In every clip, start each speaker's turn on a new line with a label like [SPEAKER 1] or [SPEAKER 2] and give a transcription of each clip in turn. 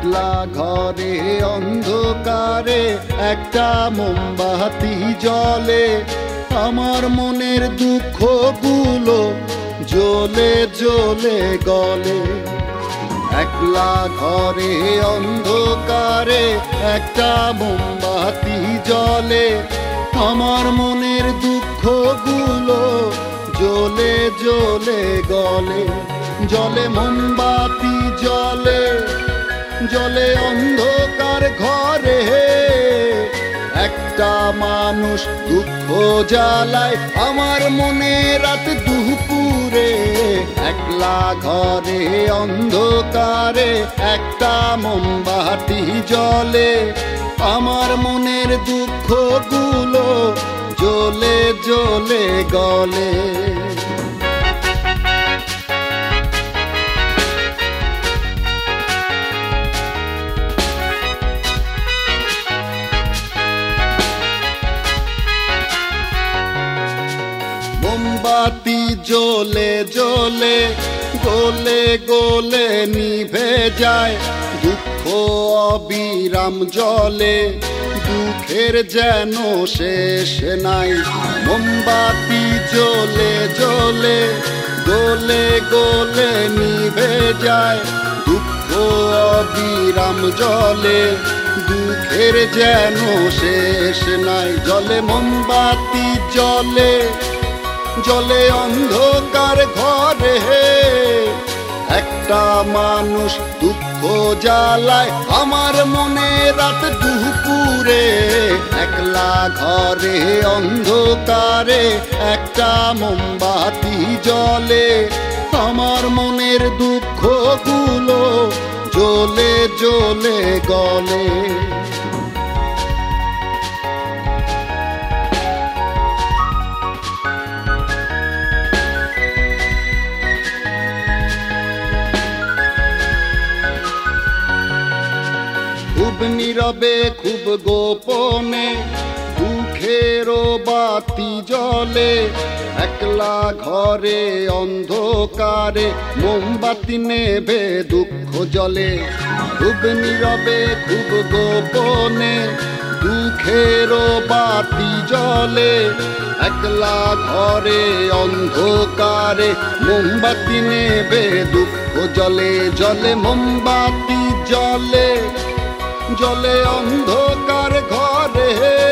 [SPEAKER 1] একলা ঘরে অন্ধকারে একটা মোমবাতি জ্বলে, আমার মনের দুঃখগুলো জ্বলে জ্বলে গলে। একলা ঘরে অন্ধকারে একটা মোমবাতি জ্বলে, আমার মনের দুঃখগুলো জ্বলে জ্বলে গলে। জলে মোমবাতি জ্বলে, জলে অন্ধকার ঘরে, একটা মানুষ দুঃখ জ্বালায় আমার মনে রাত দুপুরে। একলা ঘরে অন্ধকারে একটা মোমবাতি জ্বলে, আমার মনের দুঃখগুলো জ্বলে জ্বলে গলে। মোমবাতি জ্বলে জ্বলে গলে গলে নিভে যায়, দুঃখ অবিরাম জ্বলে, দুঃখের যেন শেষ নাই। মোমবাতি জ্বলে জ্বলে গলে গলে নিভে যায়, দুঃখ অবিরাম জ্বলে, দুঃখের যেন শেষ নাই। জলে মোমবাতি জ্বলে, জলে অন্ধকার ঘরে, একটা মানুষ দুঃখ জ্বালায় আমার মনে রাত দুপুরে। একলা ঘরে অন্ধকারে একটা মোমবাতি জ্বলে, আমার মনের দুঃখগুলো জ্বলে জ্বলে গলে। খুব নীরবে খুব গোপনে দুঃখেরও বাতি জ্বলে, একলা ঘরে অন্ধকারে মোমবাতি নেভে দুঃখ জ্বলে। খুব নীরবে খুব গোপনে দুঃখেরও বাতি জ্বলে, একলা ঘরে অন্ধকারে মোমবাতি নেভে দুঃখ জ্বলে। জলে মোমবাতি জ্বলে, জলে অন্ধকার ঘরে,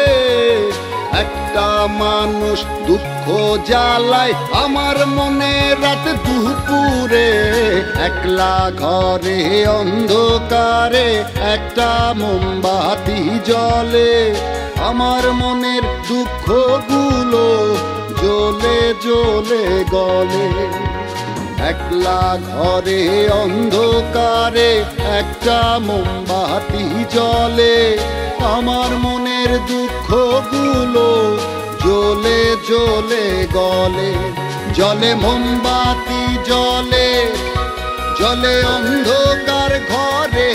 [SPEAKER 1] একটা মানুষ দুঃখ জ্বালায় আমার মনে রাত দুপুরে। একলা ঘরে অন্ধকারে একটা মোমবাতি জ্বলে, আমার মনের দুঃখগুলো জ্বলে জ্বলে গলে। একলা ঘরে অন্ধকারে একটা মোমবাতি জ্বলে, আমার মনের দুঃখগুলো জ্বলে জ্বলে গলে। জলে মোমবাতি জ্বলে, জলে অন্ধকার ঘরে,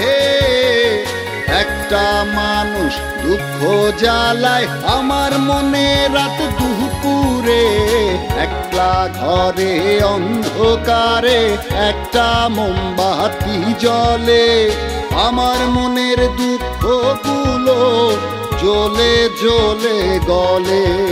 [SPEAKER 1] একটা মানুষ দুঃখ জ্বালায় আমার মনে রাত দুপুরে। একলা ঘরে অন্ধকারে একটা মোমবাতি জ্বলে, আমার মনের দুঃখগুলো জ্বলে জ্বলে গলে।